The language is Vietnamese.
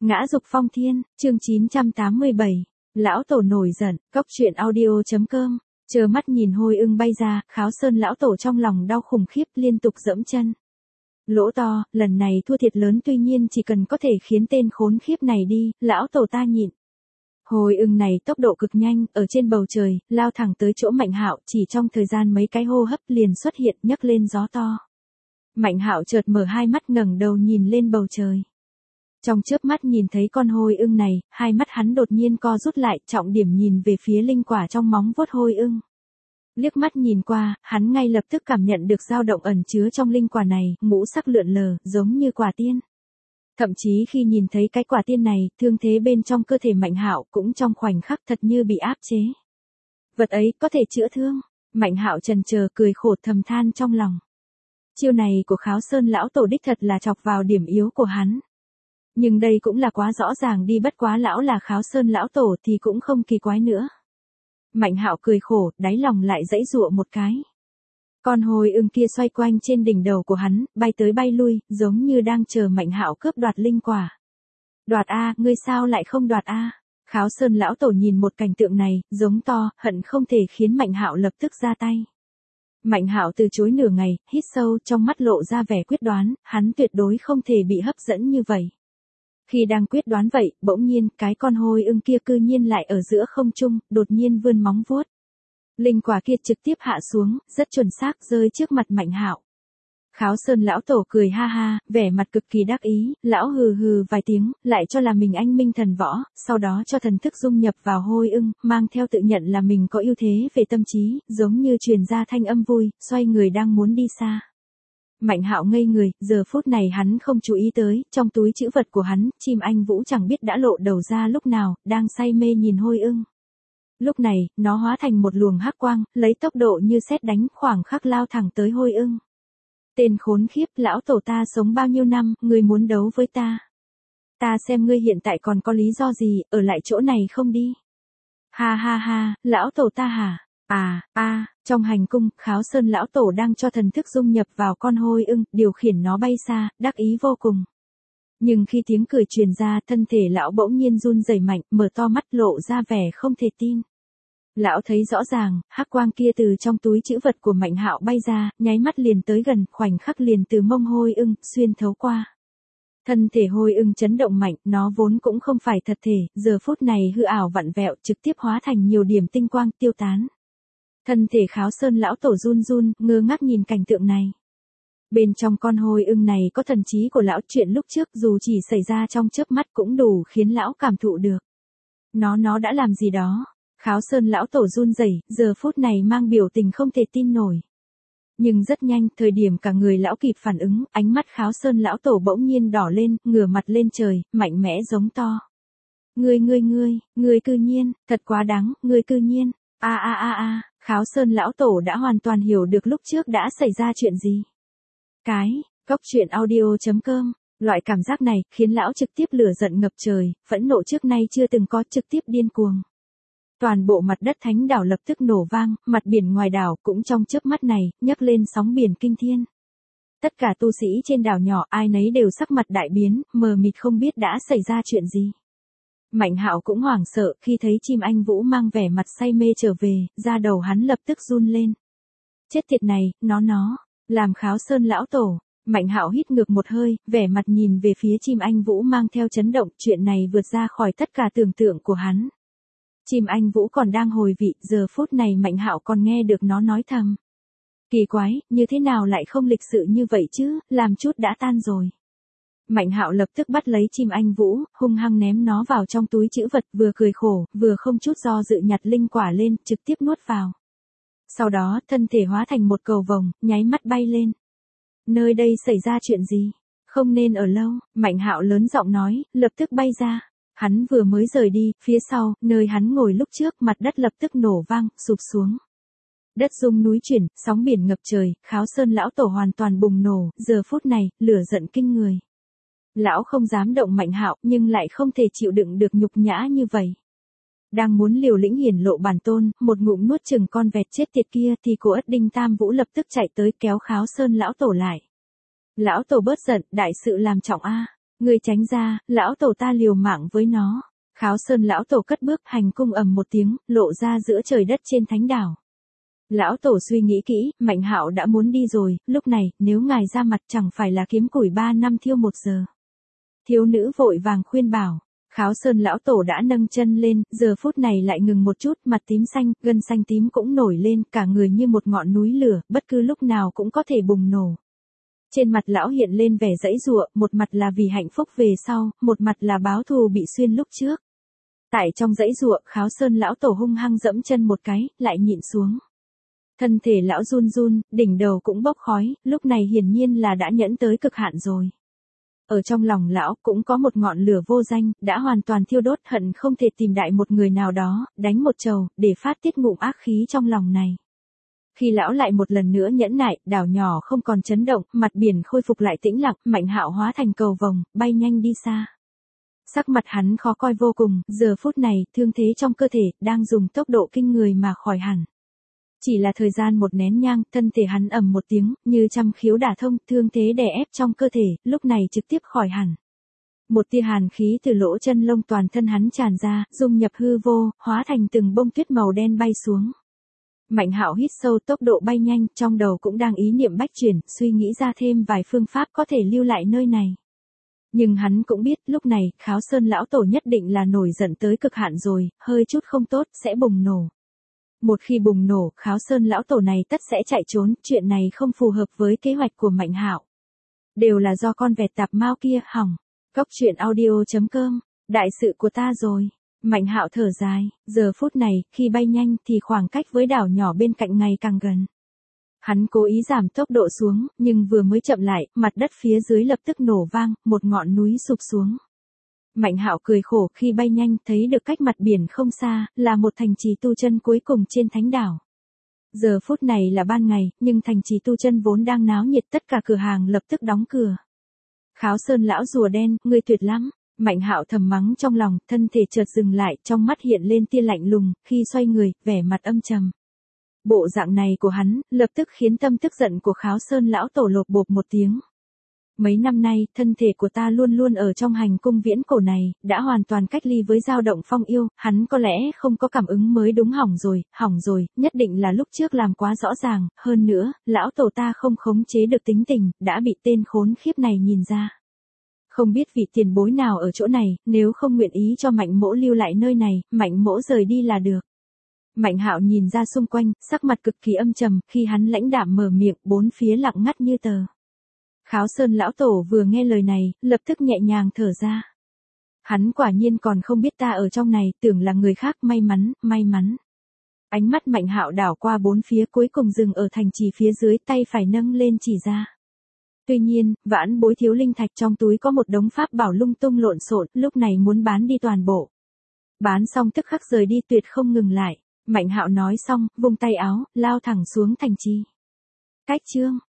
Ngã dục phong thiên, chương 987. Lão tổ nổi giận, cốc truyện audio.com. Chờ mắt nhìn hôi ưng bay ra, Kháo Sơn lão tổ trong lòng đau khủng khiếp liên tục giẫm chân. Lỗ to, lần này thua thiệt lớn, tuy nhiên chỉ cần có thể khiến tên khốn khiếp này đi, lão tổ ta nhịn. Hôi ưng này tốc độ cực nhanh, ở trên bầu trời, lao thẳng tới chỗ Mạnh Hạo, chỉ trong thời gian mấy cái hô hấp liền xuất hiện, nhấc lên gió to. Mạnh Hạo chợt mở hai mắt ngẩng đầu nhìn lên bầu trời. Trong chớp mắt nhìn thấy con hôi ưng này, hai mắt hắn đột nhiên co rút lại, trọng điểm nhìn về phía linh quả trong móng vuốt hôi ưng. Liếc mắt nhìn qua, hắn ngay lập tức cảm nhận được dao động ẩn chứa trong linh quả này, ngũ sắc lượn lờ, giống như quả tiên. Thậm chí khi nhìn thấy cái quả tiên này, thương thế bên trong cơ thể Mạnh Hạo cũng trong khoảnh khắc thật như bị áp chế. Vật ấy có thể chữa thương. Mạnh Hạo chần chờ cười khổ thầm than trong lòng. Chiêu này của Kháo Sơn lão tổ đích thật là chọc vào điểm yếu của hắn. Nhưng đây cũng là quá rõ ràng đi, bất quá lão là Kháo Sơn lão tổ thì cũng không kỳ quái nữa. Mạnh Hạo cười khổ, đáy lòng lại giãy giụa một cái. Con hôi ưng kia xoay quanh trên đỉnh đầu của hắn, bay tới bay lui, giống như đang chờ Mạnh Hạo cướp đoạt linh quả. Đoạt a, ngươi sao lại không đoạt a? Kháo Sơn lão tổ nhìn một cảnh tượng này, giống to, hận không thể khiến Mạnh Hạo lập tức ra tay. Mạnh Hạo từ chối nửa ngày, hít sâu, trong mắt lộ ra vẻ quyết đoán, hắn tuyệt đối không thể bị hấp dẫn như vậy. Khi đang quyết đoán vậy, bỗng nhiên, cái con hôi ưng kia cư nhiên lại ở giữa không trung, đột nhiên vươn móng vuốt. Linh quả kia trực tiếp hạ xuống, rất chuẩn xác rơi trước mặt Mạnh Hạo. Kháo Sơn lão tổ cười ha ha, vẻ mặt cực kỳ đắc ý, lão hừ hừ vài tiếng, lại cho là mình anh minh thần võ, sau đó cho thần thức dung nhập vào hôi ưng, mang theo tự nhận là mình có ưu thế về tâm trí, giống như truyền ra thanh âm vui, xoay người đang muốn đi xa. Mạnh Hạo ngây người, giờ phút này hắn không chú ý tới, trong túi trữ vật của hắn, chim anh vũ chẳng biết đã lộ đầu ra lúc nào, đang say mê nhìn hôi ưng. Lúc này, nó hóa thành một luồng hắc quang, lấy tốc độ như sét đánh, khoảng khắc lao thẳng tới hôi ưng. Tên khốn khiếp, lão tổ ta sống bao nhiêu năm, ngươi muốn đấu với ta? Ta xem ngươi hiện tại còn có lý do gì, ở lại chỗ này không đi? Ha ha ha, lão tổ ta hả? Trong hành cung, Kháo Sơn lão tổ đang cho thần thức dung nhập vào con hôi ưng, điều khiển nó bay xa, đắc ý vô cùng. Nhưng khi tiếng cười truyền ra, thân thể lão bỗng nhiên run rẩy mạnh, mở to mắt lộ ra vẻ không thể tin. Lão thấy rõ ràng, hắc quang kia từ trong túi trữ vật của Mạnh Hạo bay ra, nháy mắt liền tới gần, khoảnh khắc liền từ mông hôi ưng, xuyên thấu qua. Thân thể hôi ưng chấn động mạnh, nó vốn cũng không phải thật thể, giờ phút này hư ảo vặn vẹo, trực tiếp hóa thành nhiều điểm tinh quang, tiêu tán. Thân thể Kháo Sơn lão tổ run run, ngơ ngác nhìn cảnh tượng này. Bên trong con hôi ưng này có thần trí của lão, chuyện lúc trước dù chỉ xảy ra trong chớp mắt cũng đủ khiến lão cảm thụ được. Nó đã làm gì đó? Kháo Sơn lão tổ run rẩy, giờ phút này mang biểu tình không thể tin nổi. Nhưng rất nhanh, thời điểm cả người lão kịp phản ứng, ánh mắt Kháo Sơn lão tổ bỗng nhiên đỏ lên, ngửa mặt lên trời, mạnh mẽ giống to. Ngươi cư nhiên, thật quá đáng, ngươi cư nhiên, Kháo Sơn lão tổ đã hoàn toàn hiểu được lúc trước đã xảy ra chuyện gì. Cốc truyện audio.com, loại cảm giác này, khiến lão trực tiếp lửa giận ngập trời, phẫn nộ trước nay chưa từng có, trực tiếp điên cuồng. Toàn bộ mặt đất thánh đảo lập tức nổ vang, mặt biển ngoài đảo cũng trong chớp mắt này, nhấc lên sóng biển kinh thiên. Tất cả tu sĩ trên đảo nhỏ ai nấy đều sắc mặt đại biến, mờ mịt không biết đã xảy ra chuyện gì. Mạnh Hạo cũng hoảng sợ khi thấy chim anh vũ mang vẻ mặt say mê trở về, da đầu hắn lập tức run lên. Chết tiệt này, nó, làm Kháo Sơn lão tổ. Mạnh Hạo hít ngược một hơi, vẻ mặt nhìn về phía chim anh vũ mang theo chấn động, chuyện này vượt ra khỏi tất cả tưởng tượng của hắn. Chim anh vũ còn đang hồi vị, giờ phút này Mạnh Hạo còn nghe được nó nói thầm. Kỳ quái, như thế nào lại không lịch sự như vậy chứ, làm chút đã tan rồi. Mạnh Hạo lập tức bắt lấy chim anh vũ, hung hăng ném nó vào trong túi trữ vật, vừa cười khổ, vừa không chút do dự nhặt linh quả lên, trực tiếp nuốt vào. Sau đó, thân thể hóa thành một cầu vồng, nháy mắt bay lên. Nơi đây xảy ra chuyện gì? Không nên ở lâu, Mạnh Hạo lớn giọng nói, lập tức bay ra. Hắn vừa mới rời đi, phía sau, nơi hắn ngồi lúc trước, mặt đất lập tức nổ vang, sụp xuống. Đất rung núi chuyển, sóng biển ngập trời, Kháo Sơn lão tổ hoàn toàn bùng nổ, giờ phút này, lửa giận kinh người. Lão không dám động Mạnh Hạo, nhưng lại không thể chịu đựng được nhục nhã như vậy. Đang muốn liều lĩnh hiển lộ bản tôn, một ngụm nuốt chừng con vẹt chết tiệt kia thì cô Ất Đinh Tam Vũ lập tức chạy tới kéo Kháo Sơn lão tổ lại. Lão tổ bớt giận, đại sự làm trọng a. Ngươi tránh ra, lão tổ ta liều mạng với nó. Kháo Sơn lão tổ cất bước hành cung ầm một tiếng, lộ ra giữa trời đất trên thánh đảo. Lão tổ suy nghĩ kỹ, Mạnh Hạo đã muốn đi rồi, lúc này, nếu ngài ra mặt chẳng phải là kiếm củi 3 năm thiêu 1 giờ. Thiếu nữ vội vàng khuyên bảo. Kháo Sơn lão tổ đã nâng chân lên, giờ phút này lại ngừng một chút, mặt tím xanh, gân xanh tím cũng nổi lên, cả người như một ngọn núi lửa, bất cứ lúc nào cũng có thể bùng nổ. Trên mặt lão hiện lên vẻ giãy giụa, một mặt là vì hạnh phúc về sau, một mặt là báo thù bị xuyên lúc trước. Tại trong giãy giụa, Kháo Sơn lão tổ hung hăng dẫm chân một cái, lại nhịn xuống. Thân thể lão run run, đỉnh đầu cũng bốc khói, lúc này hiển nhiên là đã nhẫn tới cực hạn rồi. Ở trong lòng lão cũng có một ngọn lửa vô danh, đã hoàn toàn thiêu đốt, hận không thể tìm đại một người nào đó, đánh một trầu, để phát tiết ngụm ác khí trong lòng này. Khi lão lại một lần nữa nhẫn nại, đảo nhỏ không còn chấn động, mặt biển khôi phục lại tĩnh lặng, Mạnh Hạo hóa thành cầu vồng, bay nhanh đi xa. Sắc mặt hắn khó coi vô cùng, giờ phút này, thương thế trong cơ thể, đang dùng tốc độ kinh người mà khỏi hẳn. Chỉ là thời gian một nén nhang, thân thể hắn ầm một tiếng, như trăm khiếu đả thông, thương thế đè ép trong cơ thể, lúc này trực tiếp khỏi hẳn. Một tia hàn khí từ lỗ chân lông toàn thân hắn tràn ra, dung nhập hư vô, hóa thành từng bông tuyết màu đen bay xuống. Mạnh Hạo hít sâu, tốc độ bay nhanh, trong đầu cũng đang ý niệm bách chuyển, suy nghĩ ra thêm vài phương pháp có thể lưu lại nơi này. Nhưng hắn cũng biết, lúc này, Kháo Sơn lão tổ nhất định là nổi giận tới cực hạn rồi, hơi chút không tốt, sẽ bùng nổ. Một khi bùng nổ, Kháo Sơn lão tổ này tất sẽ chạy trốn, chuyện này không phù hợp với kế hoạch của Mạnh Hạo. Đều là do con vẹt tạp mao kia hỏng. Góc truyện audio.com, đại sự của ta rồi. Mạnh Hạo thở dài, giờ phút này, khi bay nhanh thì khoảng cách với đảo nhỏ bên cạnh ngày càng gần. Hắn cố ý giảm tốc độ xuống, nhưng vừa mới chậm lại, mặt đất phía dưới lập tức nổ vang, một ngọn núi sụp xuống. Mạnh Hạo cười khổ khi bay nhanh thấy được cách mặt biển không xa, là một thành trì tu chân cuối cùng trên thánh đảo. Giờ phút này là ban ngày, nhưng thành trì tu chân vốn đang náo nhiệt, tất cả cửa hàng lập tức đóng cửa. Kháo Sơn lão rùa đen, ngươi tuyệt lắm. Mạnh Hạo thầm mắng trong lòng, thân thể chợt dừng lại, trong mắt hiện lên tia lạnh lùng, khi xoay người, vẻ mặt âm trầm. Bộ dạng này của hắn, lập tức khiến tâm tức giận của Kháo Sơn lão tổ lột bột một tiếng. Mấy năm nay, thân thể của ta luôn luôn ở trong hành cung viễn cổ này, đã hoàn toàn cách ly với dao động phong yêu, hắn có lẽ không có cảm ứng mới đúng, hỏng rồi, nhất định là lúc trước làm quá rõ ràng, hơn nữa, lão tổ ta không khống chế được tính tình, đã bị tên khốn khiếp này nhìn ra. Không biết vị tiền bối nào ở chỗ này, nếu không nguyện ý cho Mạnh mỗ lưu lại nơi này, Mạnh mỗ rời đi là được. Mạnh Hạo nhìn ra xung quanh, sắc mặt cực kỳ âm trầm, khi hắn lãnh đạm mở miệng, bốn phía lặng ngắt như tờ. Kháo Sơn lão tổ vừa nghe lời này, lập tức nhẹ nhàng thở ra. Hắn quả nhiên còn không biết ta ở trong này, tưởng là người khác, may mắn. Ánh mắt Mạnh Hạo đảo qua bốn phía, cuối cùng dừng ở thành trì phía dưới, tay phải nâng lên chỉ ra. Tuy nhiên, Vãn Bối thiếu linh thạch, trong túi có một đống pháp bảo lung tung lộn xộn, lúc này muốn bán đi toàn bộ. Bán xong tức khắc rời đi, tuyệt không ngừng lại. Mạnh Hạo nói xong, vung tay áo, lao thẳng xuống thành trì. Cách chương